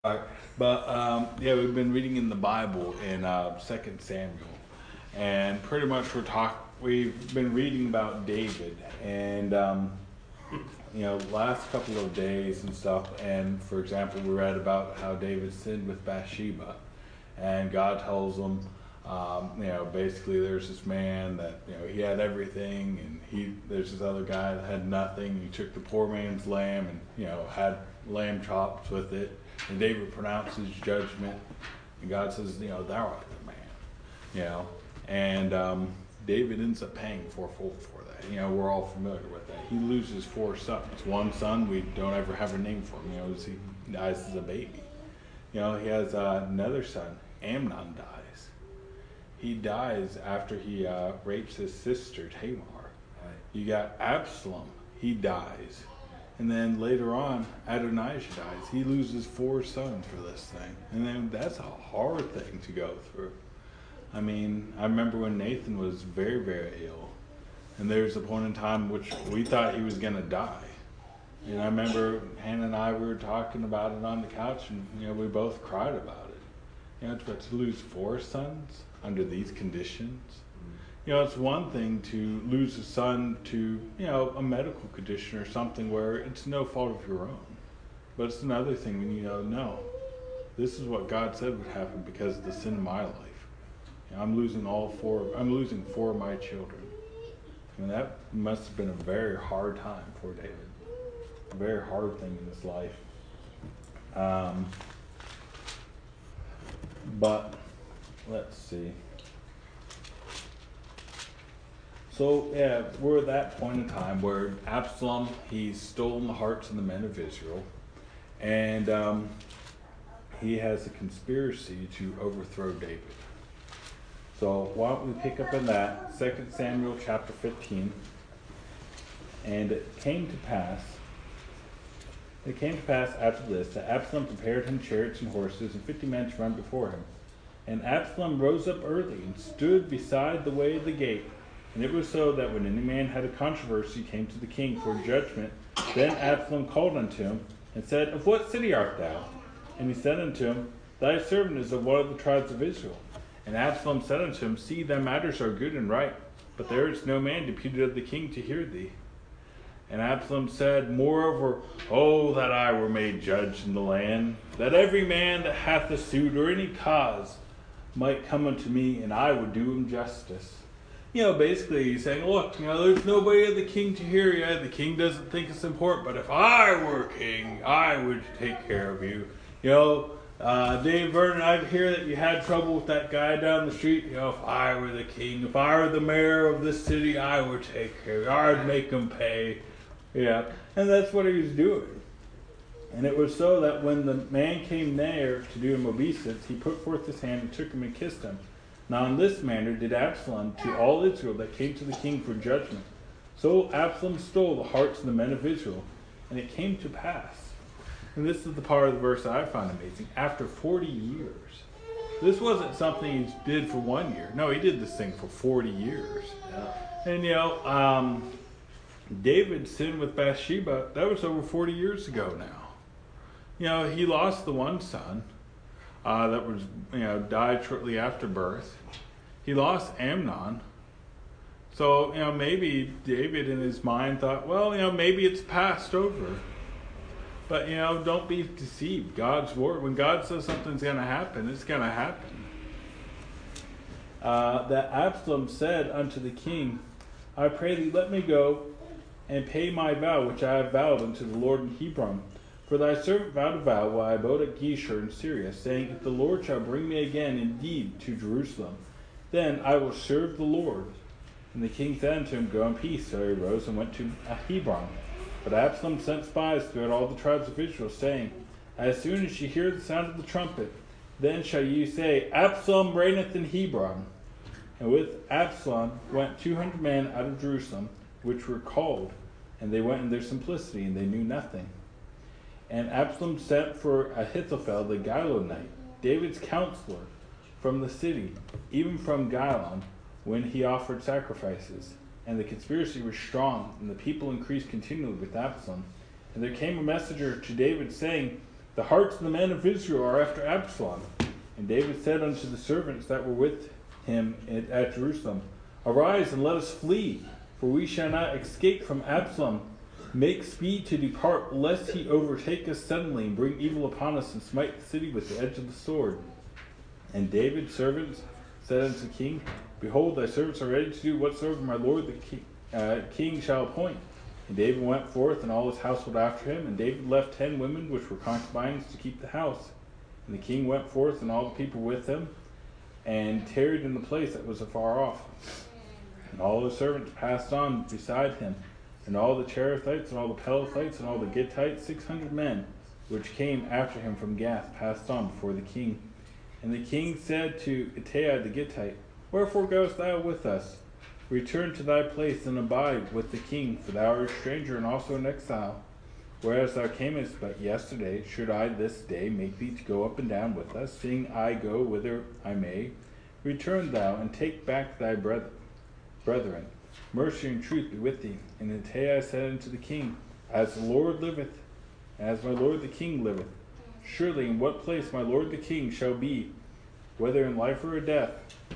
But we've been reading in the Bible in 2 Samuel, and pretty much we've been reading about David, and last couple of days and stuff. And for example, we read about how David sinned with Bathsheba, and God tells him, basically there's this man that he had everything, and there's this other guy that had nothing. He took the poor man's lamb and had lamb chops with it. And David pronounces judgment, and God says, thou art the man, and David ends up paying fourfold for that. We're all familiar with that. He loses 4 sons. One son, we don't ever have a name for him, he dies as a baby. He has another son, Amnon dies. He dies after he rapes his sister, Tamar. Right. You got Absalom, he dies. And then later on, Adonijah dies. He loses 4 sons for this thing. And then that's a hard thing to go through. I mean, I remember when Nathan was very, very ill. And there's a point in time which we thought he was going to die. And I remember Hannah and I, we were talking about it on the couch, and we both cried about it. To lose 4 sons under these conditions. It's one thing to lose a son to, a medical condition or something where it's no fault of your own. But it's another thing when no, this is what God said would happen because of the sin of my life. I'm losing 4 of my children. That must have been a very hard time for David. A very hard thing in his life. But let's see. So, we're at that point in time where Absalom, he's stolen the hearts of the men of Israel, and he has a conspiracy to overthrow David. So, why don't we pick up in that, 2 Samuel chapter 15. And it came to pass after this, that Absalom prepared him chariots and horses, and 50 men to run before him. And Absalom rose up early, and stood beside the way of the gate. And it was so that when any man had a controversy, came to the king for judgment. Then Absalom called unto him, and said, Of what city art thou? And he said unto him, Thy servant is of one of the tribes of Israel. And Absalom said unto him, See, thy matters are good and right, but there is no man deputed of the king to hear thee. And Absalom said, Moreover, oh, that I were made judge in the land, that every man that hath a suit or any cause might come unto me, and I would do him justice. Basically he's saying, look, there's nobody of the king to hear you. The king doesn't think it's important, but if I were king, I would take care of you. Dave Vernon, I hear that you had trouble with that guy down the street. If I were the king, if I were the mayor of this city, I would take care of you. I would make him pay. And that's what he was doing. And it was so that when the man came near to do him obeisance, he put forth his hand and took him and kissed him. Now in this manner did Absalom to all Israel that came to the king for judgment. So Absalom stole the hearts of the men of Israel. And it came to pass. And this is the part of the verse that I find amazing. After 40 years. This wasn't something he did for 1 year. No, he did this thing for 40 years. Yeah. And David sinned with Bathsheba. That was over 40 years ago now. He lost the one son. That was, died shortly after birth. He lost Amnon. So, maybe David in his mind thought, well, maybe it's passed over. But, don't be deceived. God's word, when God says something's going to happen, it's going to happen. That Absalom said unto the king, I pray thee, let me go and pay my vow, which I have vowed unto the Lord in Hebron. For thy servant vowed a vow while I abode at Geshur in Syria, saying, If the Lord shall bring me again indeed to Jerusalem, then I will serve the Lord. And the king said unto him, Go in peace. So he rose and went to Hebron. But Absalom sent spies throughout all the tribes of Israel, saying, As soon as ye hear the sound of the trumpet, then shall ye say, Absalom reigneth in Hebron. And with Absalom went 200 men out of Jerusalem, which were called, and they went in their simplicity, and they knew nothing. And Absalom sent for Ahithophel the Gilonite, David's counselor, from the city, even from Gilon, when he offered sacrifices. And the conspiracy was strong, and the people increased continually with Absalom. And there came a messenger to David, saying, The hearts of the men of Israel are after Absalom. And David said unto the servants that were with him at Jerusalem, Arise and let us flee, for we shall not escape from Absalom. Make speed to depart, lest he overtake us suddenly, and bring evil upon us, and smite the city with the edge of the sword. And David's servants said unto the king, Behold, thy servants are ready to do whatsoever my lord the king shall appoint. And David went forth, and all his household after him. And David left 10 women, which were concubines, to keep the house. And the king went forth, and all the people with him, and tarried in the place that was afar off. And all his servants passed on beside him, and all the Cherethites, and all the Pelethites, and all the Gittites, 600 men, which came after him from Gath, passed on before the king. And the king said to Ittai the Gittite, Wherefore goest thou with us? Return to thy place, and abide with the king, for thou art a stranger and also an exile. Whereas thou camest but yesterday, should I this day make thee to go up and down with us, seeing I go whither I may? Return thou, and take back thy brethren. Mercy and truth be with thee. And Ittai said unto the king, As the Lord liveth, as my lord the king liveth, surely in what place my lord the king shall be, whether in life or death,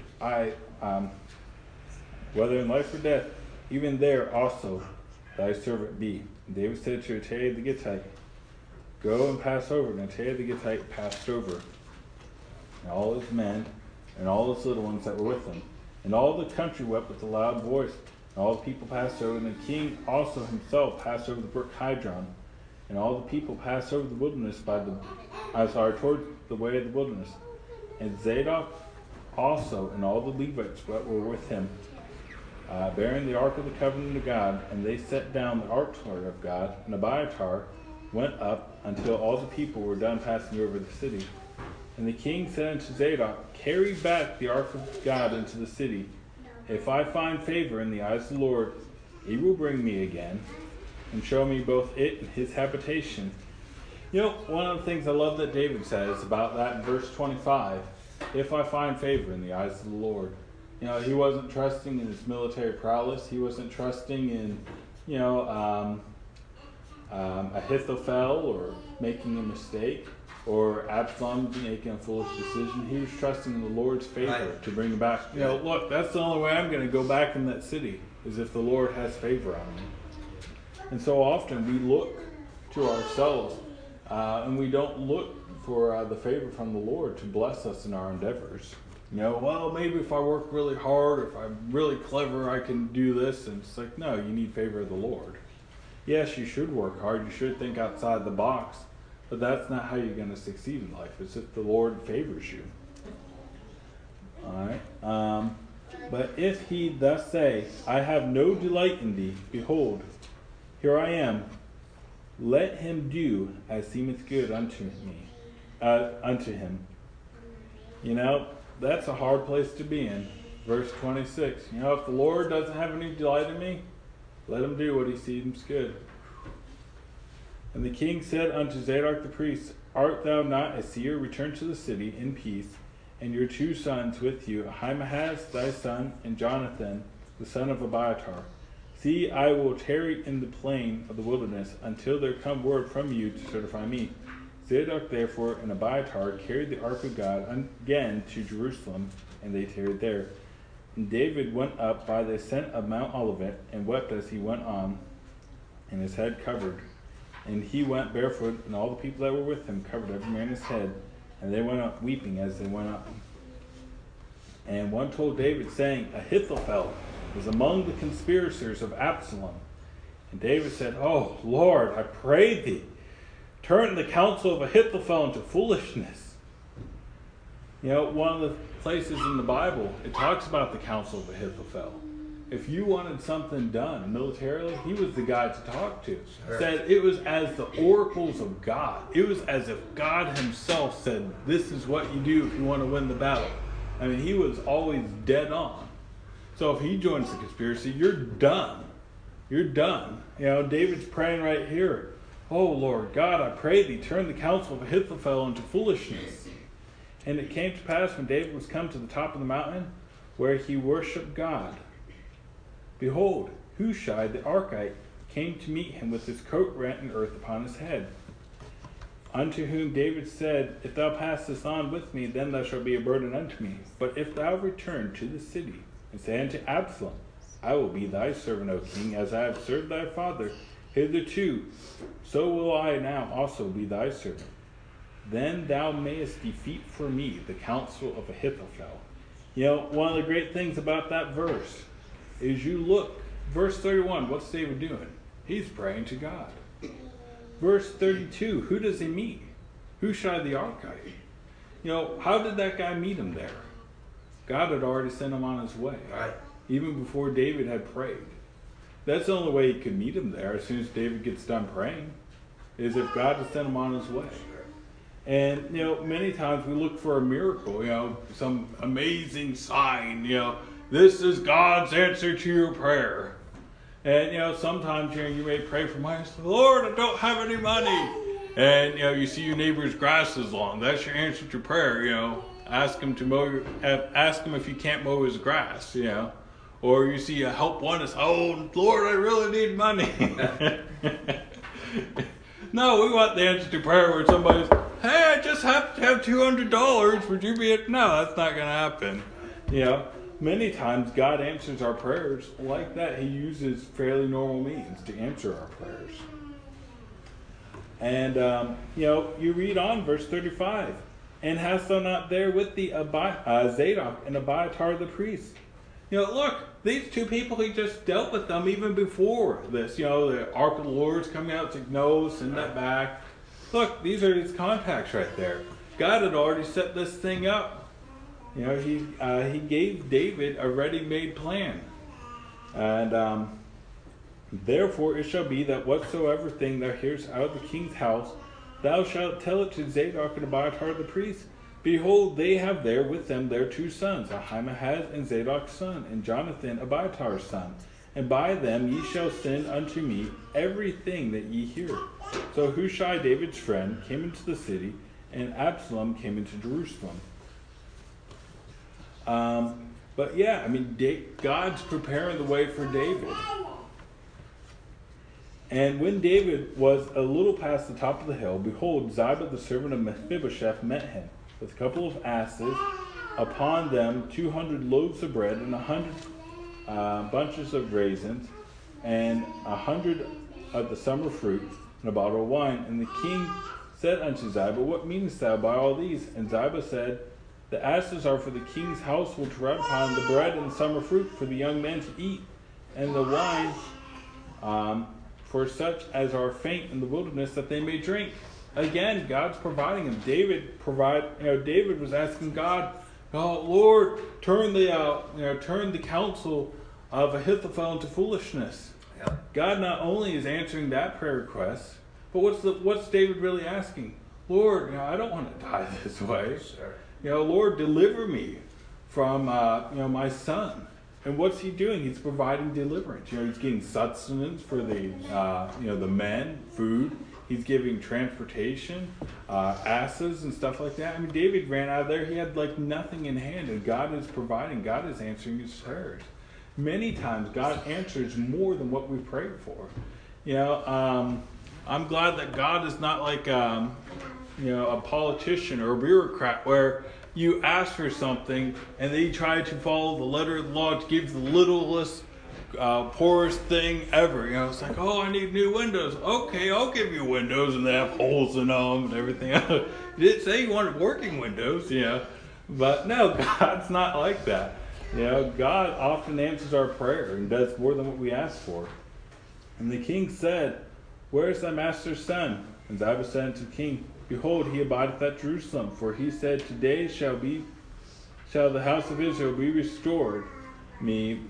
whether in life or death, even there also thy servant be. And David said to Ittai the Gittite, Go and pass over. And Ittai the Gittite passed over, and all his men, and all his little ones that were with him. And all the country wept with a loud voice. And all the people passed over, and the king also himself passed over the brook Kidron. And all the people passed over the wilderness toward the way of the wilderness. And Zadok also, and all the Levites that were with him, bearing the ark of the covenant of God, and they set down the ark of God, and Abiathar went up until all the people were done passing over the city. And the king said unto Zadok, Carry back the ark of God into the city. If I find favor in the eyes of the Lord, he will bring me again, and show me both it and his habitation. You know, one of the things I love that David says about that in verse 25, if I find favor in the eyes of the Lord. You know, he wasn't trusting in his military prowess. He wasn't trusting in, Ahithophel or making a mistake, or Absalom making a foolish decision. He was trusting in the Lord's favor to bring him back. You know, look, that's the only way I'm going to go back in that city, is if the Lord has favor on me. And so often we look to ourselves, and we don't look for the favor from the Lord to bless us in our endeavors. You know, well, maybe if I work really hard, or if I'm really clever, I can do this. And it's like, no, you need favor of the Lord. Yes, you should work hard. You should think outside the box. But that's not how you're going to succeed in life. It's if the Lord favors you. All right. But if he thus say, I have no delight in thee, behold, here I am. Let him do as seemeth good unto him. You know, that's a hard place to be in. Verse 26. You know, if the Lord doesn't have any delight in me, let him do what he seems good. And the king said unto Zadok the priest, Art thou not a seer? Return to the city in peace, and your 2 sons with you, Ahimaaz thy son, and Jonathan the son of Abiathar. See, I will tarry in the plain of the wilderness until there come word from you to certify me. Zadok therefore and Abiathar carried the ark of God again to Jerusalem, and they tarried there. And David went up by the ascent of Mount Olivet, and wept as he went on, and his head covered. And he went barefoot, and all the people that were with him covered every man his head, and they went up weeping as they went up. And one told David, saying, Ahithophel was among the conspirators of Absalom. And David said, Oh, Lord, I pray thee, turn the counsel of Ahithophel into foolishness. You know, one of the places in the Bible, it talks about the counsel of Ahithophel. If you wanted something done militarily, he was the guy to talk to. Sure. Said it was as the oracles of God. It was as if God himself said, this is what you do if you want to win the battle. I mean, he was always dead on. So if he joins the conspiracy, you're done. You're done. You know, David's praying right here. Oh, Lord God, I pray thee, turn the counsel of Ahithophel into foolishness. And it came to pass when David was come to the top of the mountain, where he worshipped God, behold, Hushai the Archite came to meet him with his coat rent and earth upon his head. unto whom David said, If thou passest on with me, then thou shalt be a burden unto me. But if thou return to the city, and say unto Absalom, I will be thy servant, O king, as I have served thy father hitherto, so will I now also be thy servant. Then thou mayest defeat for me the counsel of Ahithophel. You know, one of the great things about that verse is you look, verse 31, what's David doing? He's praying to God. Verse 32, who does he meet? Hushai the Archite. You know, how did that guy meet him there? God had already sent him on his way. Right. Even before David had prayed. That's the only way he could meet him there as soon as David gets done praying, is if God had sent him on his way. And, you know, many times we look for a miracle, you know, some amazing sign, you know, this is God's answer to your prayer. And, you know, sometimes, you know, you may pray for money, Lord, I don't have any money. And, you know, you see your neighbor's grass is long. That's your answer to prayer, you know. Ask him if you can't mow his grass, you know. Or you see a help one is, oh, Lord, I really need money. No, we want the answer to prayer where somebody's, hey, I just have to have $200. Would you be it? No, that's not going to happen. You know, many times God answers our prayers like that. He uses fairly normal means to answer our prayers. And, you know, you read on verse 35. And hast thou not there with thee Zadok and Abiathar the priest? You know, look, these two people, he just dealt with them even before this. You know, the Ark of the Lord's coming out. It's like, no, send that back. Look, these are his contacts right there. God had already set this thing up. You know, he gave David a ready-made plan. And therefore it shall be that whatsoever thing thou hearest out of the king's house, thou shalt tell it to Zadok and Abiathar the priest. Behold, they have there with them their two sons, Ahimaaz and Zadok's son, and Jonathan Abiatar's son. And by them ye shall send unto me everything that ye hear. So Hushai, David's friend, came into the city, and Absalom came into Jerusalem. But yeah, I mean, God's preparing the way for David. And when David was a little past the top of the hill, behold, Ziba the servant of Mephibosheth met him, with a couple of asses, upon them 200 loaves of bread, and 100 bunches of raisins, and 100 of the summer fruit, and a bottle of wine. And the king said unto Ziba, What meanest thou by all these? And Ziba said, The asses are for the king's household to ride upon, the bread and the summer fruit for the young men to eat, and the wine for such as are faint in the wilderness, that they may drink. Again, God's providing him. David was asking God, "Oh Lord, turn the counsel of Ahithophel into foolishness." Yeah. God not only is answering that prayer request, but what's David really asking? Lord, I don't want to die this way. Sure. Lord, deliver me from my son. And what's he doing? He's providing deliverance. He's getting sustenance for the men, food. He's giving transportation, asses and stuff like that. I mean, David ran out of there. He had nothing in hand, and God is providing. God is answering his prayers. Many times, God answers more than what we prayed for. I'm glad that God is not like a politician or a bureaucrat where you ask for something and they try to follow the letter of the law to give the littlest, poorest thing ever. It's like, oh, I need new windows. Okay, I'll give you windows, and they have holes in them and everything else. You didn't say you wanted working windows, But no, God's not like that. God often answers our prayer and does more than what we ask for. And the king said, Where is thy master's son? And Ziba said unto the king, Behold, he abideth at Jerusalem. For he said, Today shall the house of Israel be restored me.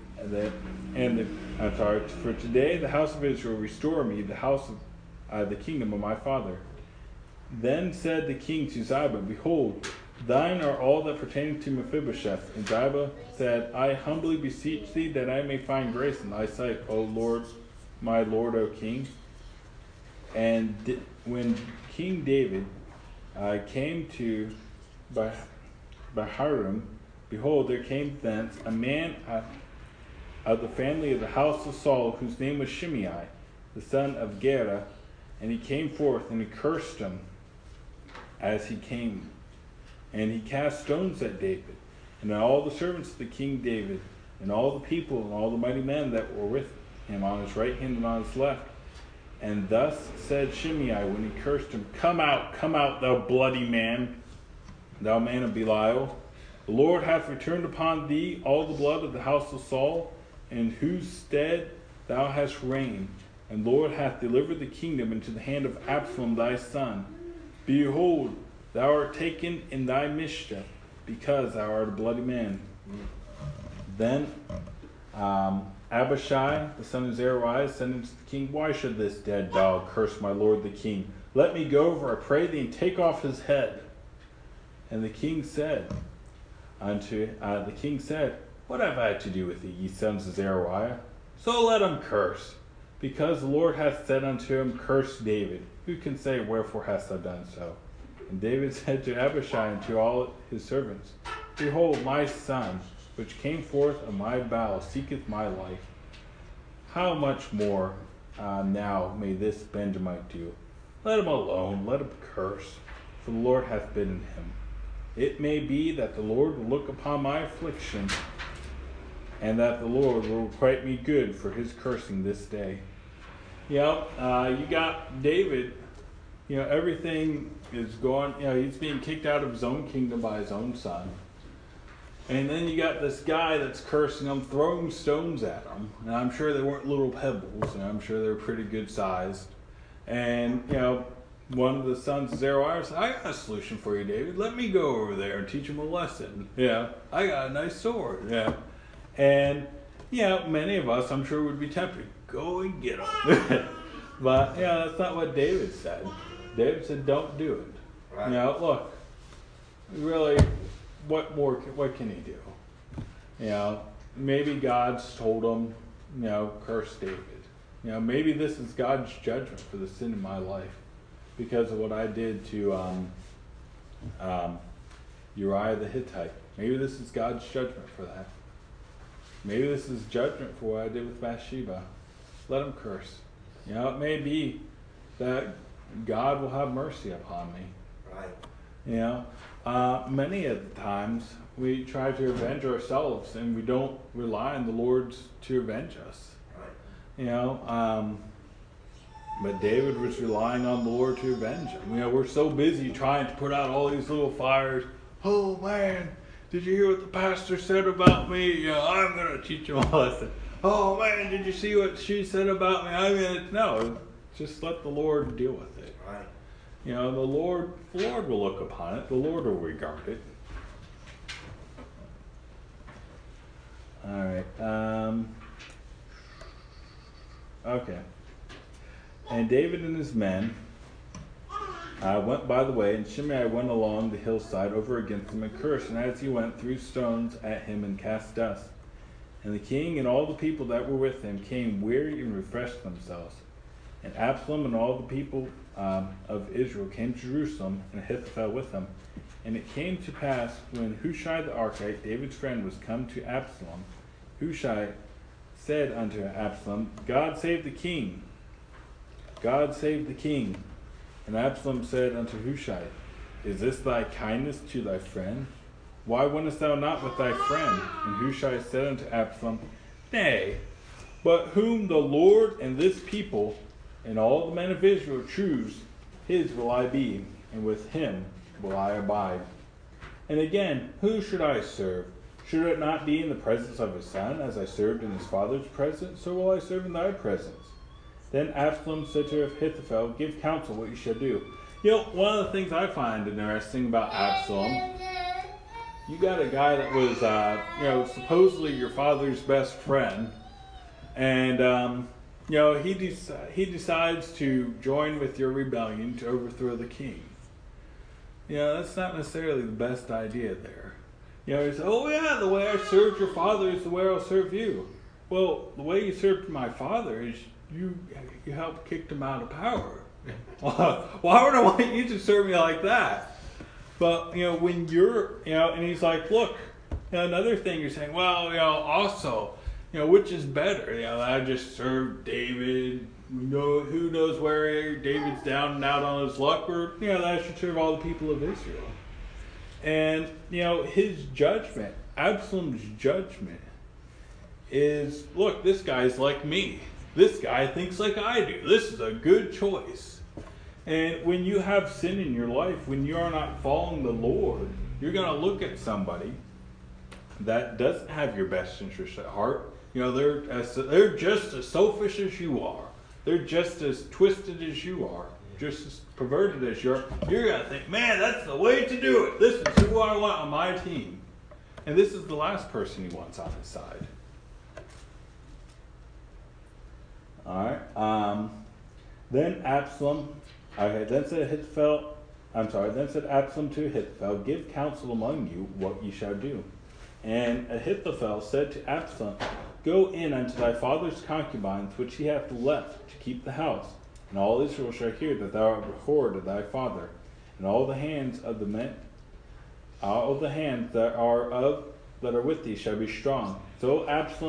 For today the house of Israel restore me the house of the kingdom of my father. Then said the king to Ziba, Behold, thine are all that pertain to Mephibosheth. And Ziba said, I humbly beseech thee that I may find grace in thy sight, O Lord, my Lord, O king. And when King David came to Bahurim, behold, there came thence a man of the family of the house of Saul, whose name was Shimei, the son of Gera, and he came forth and he cursed him, as he came. And he cast stones at David, and at all the servants of the king David, and all the people, and all the mighty men that were with him on his right hand and on his left. And thus said Shimei when he cursed him, come out, thou bloody man, thou man of Belial. The Lord hath returned upon thee all the blood of the house of Saul, in whose stead thou hast reigned. And the Lord hath delivered the kingdom into the hand of Absalom thy son. Behold, thou art taken in thy mischief, because thou art a bloody man. Then Abishai, the son of Zeruiah, said unto the king, why should this dead dog curse my lord the king? Let me go over, I pray thee, and take off his head. And the king said, what have I to do with thee, ye sons of Zeruiah? So let him curse, because the Lord hath said unto him, curse David. Who can say, wherefore hast thou done so? And David said to Abishai and to all his servants, behold, my son, which came forth of my bowels, seeketh my life. How much more now may this Benjamite do? Let him alone, let him curse, for the Lord hath bidden him. It may be that the Lord will look upon my affliction, and that the Lord will requite me good for his cursing this day. You got David, everything is going, he's being kicked out of his own kingdom by his own son. And then you got this guy that's cursing him, throwing stones at him. And I'm sure they weren't little pebbles, and I'm sure they were pretty good sized. And, one of the sons of Zeruiah said, I got a solution for you, David. Let me go over there and teach him a lesson. I got a nice sword. And, many of us, I'm sure, would be tempted. Go and get him. But, that's not what David said. David said, don't do it. Right. Look, really, what can he do? Maybe God's told him, curse David. Maybe this is God's judgment for the sin in my life because of what I did to Uriah the Hittite. Maybe this is God's judgment for that. Maybe this is judgment for what I did with Bathsheba. Let him curse. It may be that God will have mercy upon me. Right. Many of the times we try to avenge ourselves and we don't rely on the Lord to avenge us. Right. But David was relying on the Lord to avenge him. We're so busy trying to put out all these little fires. Oh man, did you hear what the pastor said about me? I'm going to teach him a lesson. Oh man, did you see what she said about me? No, just let the Lord deal with it. Right. The Lord will look upon it. The Lord will regard it. All right. Okay. And David and his men went by the way, and Shimei went along the hillside over against him and cursed, and as he went, threw stones at him and cast dust. And the king and all the people that were with him came weary and refreshed themselves. And Absalom and all the people of Israel came to Jerusalem, and Ahithophel with them. And it came to pass, when Hushai the Archite, David's friend, was come to Absalom, Hushai said unto Absalom, God save the king! God save the king! And Absalom said unto Hushai, Is this thy kindness to thy friend? Why wentest thou not with thy friend? And Hushai said unto Absalom, Nay, but whom the Lord and this people and all the men of Israel choose, his will I be, and with him will I abide. And again, who should I serve? Should it not be in the presence of his son, as I served in his father's presence? So will I serve in thy presence. Then Absalom said to Ahithophel, Give counsel what you shall do. One of the things I find interesting about Absalom, you got a guy that was, supposedly your father's best friend, and he decides to join with your rebellion to overthrow the king. That's not necessarily the best idea there. He says, the way I served your father is the way I'll serve you. Well, the way you served my father is you helped kick him out of power. Why would I want you to serve me like that? But, when you're, and he's like, look, another thing you're saying, also, which is better? I just served David, we know who knows where David's down and out on his luck, or that should serve all the people of Israel. And his judgment, Absalom's judgment, is, look, this guy's like me. This guy thinks like I do. This is a good choice. And when you have sin in your life, when you are not following the Lord, you're going to look at somebody that doesn't have your best interest at heart. They're just as selfish as you are. They're just as twisted as you are. Just as perverted as you are. You're going to think, man, that's the way to do it. This is who I want on my team. And this is the last person he wants on his side. Alright. Then said Absalom to Ahithophel, give counsel among you what ye shall do. And Ahithophel said to Absalom, go in unto thy father's concubines, which he hath left to keep the house. And all Israel shall hear that thou art abhorred of thy father. And all the hands of the men, all the hands that are with thee shall be strong. So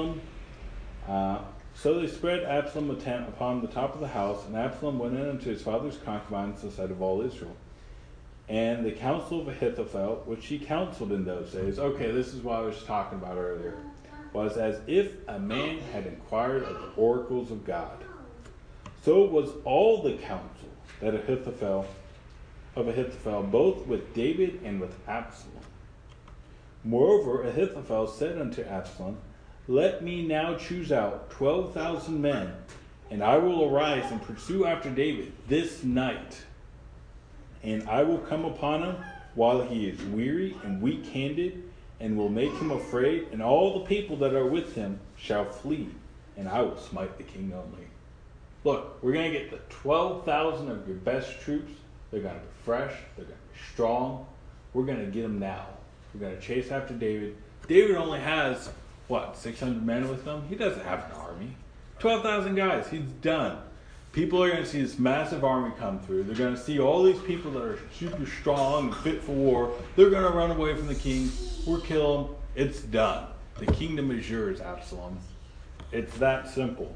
they spread Absalom a tent upon the top of the house, and Absalom went in unto his father's concubines in the sight of all Israel. And the counsel of Ahithophel, which he counseled in those days, okay, this is what I was talking about earlier, was as if a man had inquired of the oracles of God. So was all the counsel that Ahithophel, both with David and with Absalom. Moreover, Ahithophel said unto Absalom, let me now choose out 12,000 men, and I will arise and pursue after David this night. And I will come upon him while he is weary and weak-handed, and will make him afraid, and all the people that are with him shall flee, and I will smite the king only. Look, we're going to get the 12,000 of your best troops. They're going to be fresh. They're going to be strong. We're going to get them now. We're going to chase after David. David only has, 600 men with him? He doesn't have an army. 12,000 guys. He's done. People are going to see this massive army come through. They're going to see all these people that are super strong and fit for war. They're going to run away from the king. We'll kill them. It's done. The kingdom is yours, Absalom. It's that simple.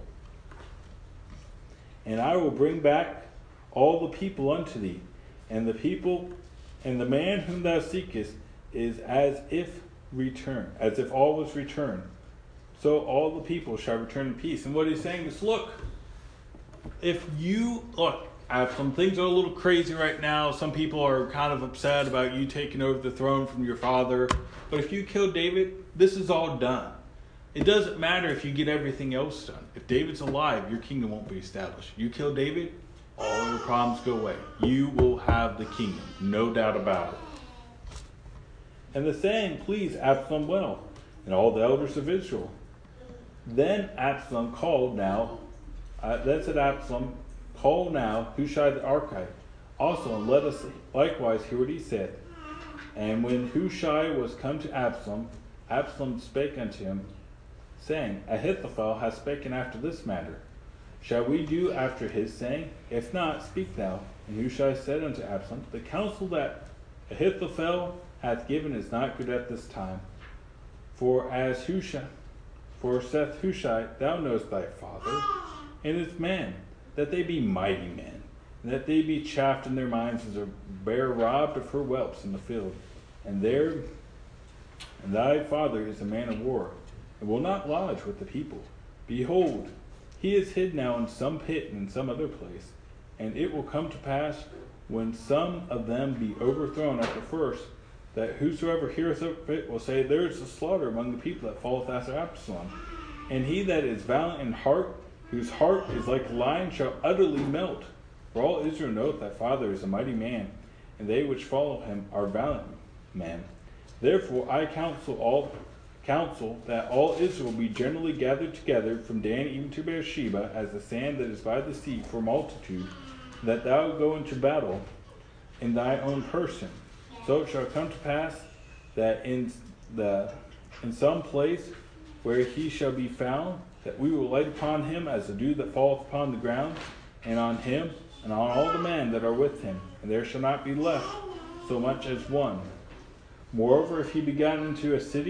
And I will bring back all the people unto thee, and the people, and the man whom thou seekest is as if all was returned. So all the people shall return in peace. And what he's saying is, look, Absalom, things are a little crazy right now. Some people are kind of upset about you taking over the throne from your father. But if you kill David, this is all done. It doesn't matter if you get everything else done. If David's alive, your kingdom won't be established. You kill David, all your problems go away. You will have the kingdom, no doubt about it. And the saying pleased Absalom well, and all the elders of Israel. Then Absalom said Absalom, call now Hushai the Archite also, and let us likewise hear what he said. And when Hushai was come to Absalom, Absalom spake unto him, saying, Ahithophel hath spoken after this matter. Shall we do after his saying? If not, speak thou. And Hushai said unto Absalom, the counsel that Ahithophel hath given is not good at this time. For saith Hushai, thou knowest thy father and his men, that they be mighty men, and that they be chaffed in their minds as a bear robbed of her whelps in the field. And thy father is a man of war, and will not lodge with the people. Behold, he is hid now in some pit in some other place, and it will come to pass, when some of them be overthrown at the first, that whosoever heareth of it will say, there is a slaughter among the people that falleth after Absalom. And he that is valiant in heart, whose heart is like a lion, shall utterly melt. For all Israel knoweth that father is a mighty man, and they which follow him are valiant men. Therefore I counsel that all Israel be generally gathered together from Dan even to Beersheba, as the sand that is by the sea for multitude, that thou go into battle in thy own person. So it shall come to pass that in some place where he shall be found, that we will light upon him as the dew that falleth upon the ground, and on him and on all the men that are with him, and there shall not be left so much as one. Moreover, if he be gotten into a city,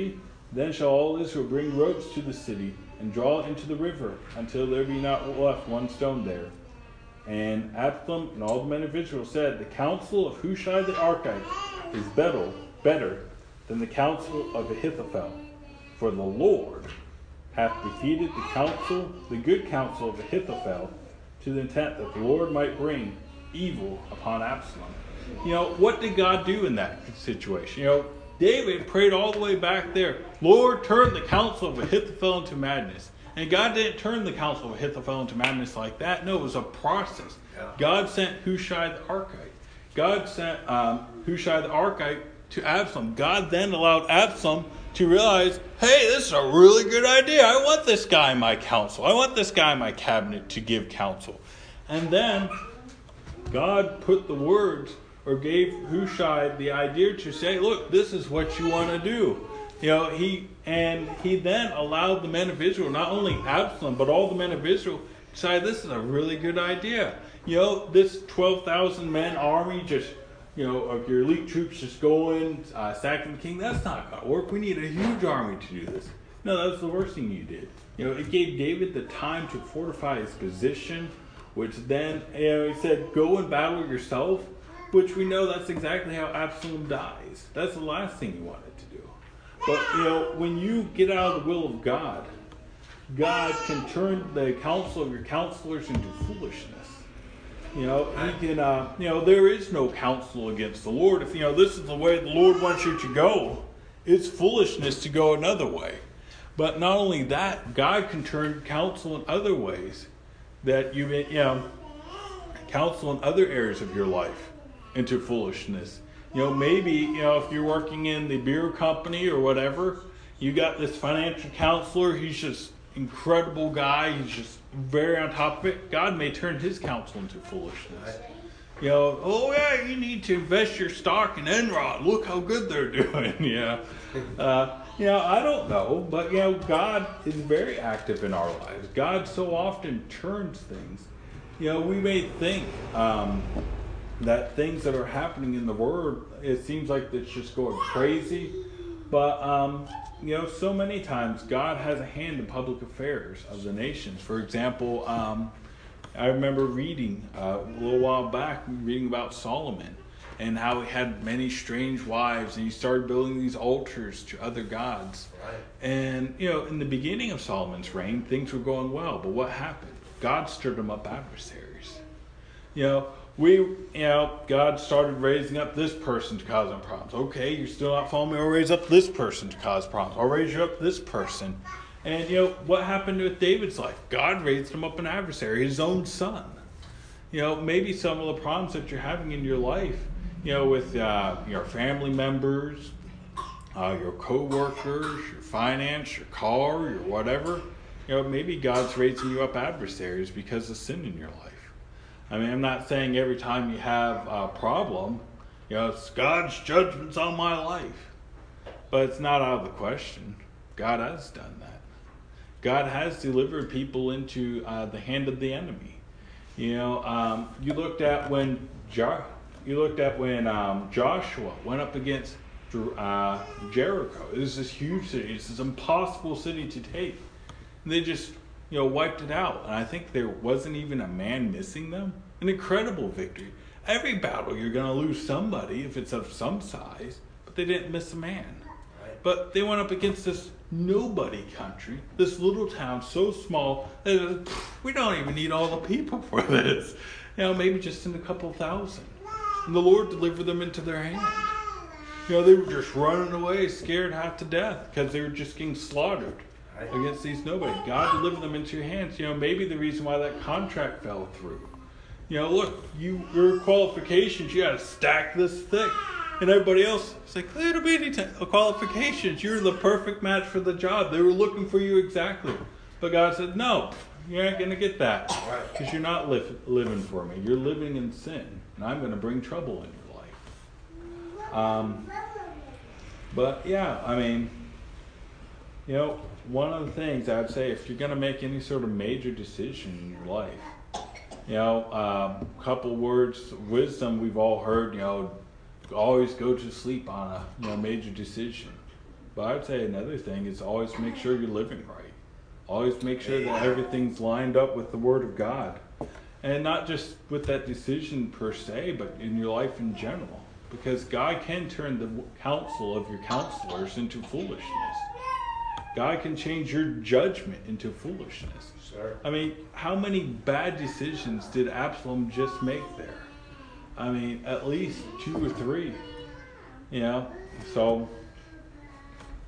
Then shall all Israel bring ropes to the city, and draw it into the river, until there be not left one stone there. And Absalom and all the men of Israel said, the counsel of Hushai the Archite is better than the counsel of Ahithophel. For the Lord hath defeated the good counsel of Ahithophel, to the intent that the Lord might bring evil upon Absalom. What did God do in that situation? David prayed all the way back there, Lord, turn the counsel of Ahithophel into madness. And God didn't turn the counsel of Ahithophel into madness like that. No, it was a process. Yeah. God sent Hushai the Archite. God sent Hushai the Archite to Absalom. God then allowed Absalom to realize, hey, this is a really good idea. I want this guy in my council. I want this guy in my cabinet to give counsel. And then God put the words, or gave Hushai the idea to say, look, this is what you want to do. He then allowed the men of Israel, not only Absalom, but all the men of Israel, decide this is a really good idea. This 12,000 men army just, of your elite troops just going, sacking the king, that's not going to work. We need a huge army to do this. No, that's the worst thing you did. It gave David the time to fortify his position, which then, he said, go and battle yourself, which we know that's exactly how Absalom dies. That's the last thing he wanted to do. But, when you get out of the will of God, God can turn the counsel of your counselors into foolishness. He can, there is no counsel against the Lord. If, this is the way the Lord wants you to go, it's foolishness to go another way. But not only that, God can turn counsel in other ways that counsel in other areas of your life into foolishness. Maybe, if you're working in the beer company or whatever, you got this financial counselor, he's just incredible guy, he's just very on top of it. God may turn his counsel into foolishness. Oh yeah, you need to invest your stock in Enron. Look how good they're doing. I don't know, but God is very active in our lives. God so often turns things. We may think that things that are happening in the Word, it seems like it's just going crazy, but so many times God has a hand in public affairs of the nations. For example, I remember reading a little while back, reading about Solomon and how he had many strange wives, and he started building these altars to other gods. Right. And in the beginning of Solomon's reign, things were going well, but what happened? God stirred him up adversaries. God started raising up this person to cause them problems. Okay, you're still not following me. I'll raise up this person to cause problems. I'll raise you up this person. And, what happened with David's life? God raised him up an adversary, his own son. Maybe some of the problems that you're having in your life, with your family members, your co-workers, your finance, your car, your whatever, maybe God's raising you up adversaries because of sin in your life. I mean, I'm not saying every time you have a problem, it's God's judgments on my life. But it's not out of the question. God has done that. God has delivered people into the hand of the enemy. You looked at when Joshua went up against Jericho. It was this huge city. It's this impossible city to take. And they just wiped it out. And I think there wasn't even a man missing them. An incredible victory. Every battle you're going to lose somebody if it's of some size, but they didn't miss a man. Right. But they went up against this nobody country, this little town so small that we don't even need all the people for this. Maybe just in a couple thousand. And the Lord delivered them into their hand. They were just running away, scared half to death because they were just getting slaughtered against these nobody. God delivered them into your hands. Maybe the reason why that contract fell through. Look, your qualifications, you got to stack this thick. And everybody else, it's like, little bitty qualifications. You're the perfect match for the job. They were looking for you exactly. But God said, no, you ain't going to get that. Because you're not living for me. You're living in sin. And I'm going to bring trouble in your life. But yeah, I mean, one of the things I would say, if you're going to make any sort of major decision in your life, couple words of wisdom we've all heard, always go to sleep on a major decision. But I'd say another thing is always make sure you're living right. Always make sure that everything's lined up with the Word of God. And not just with that decision per se, but in your life in general. Because God can turn the counsel of your counselors into foolishness. God can change your judgment into foolishness. Sure. I mean, how many bad decisions did Absalom just make there? I mean, at least 2 or 3. You know? So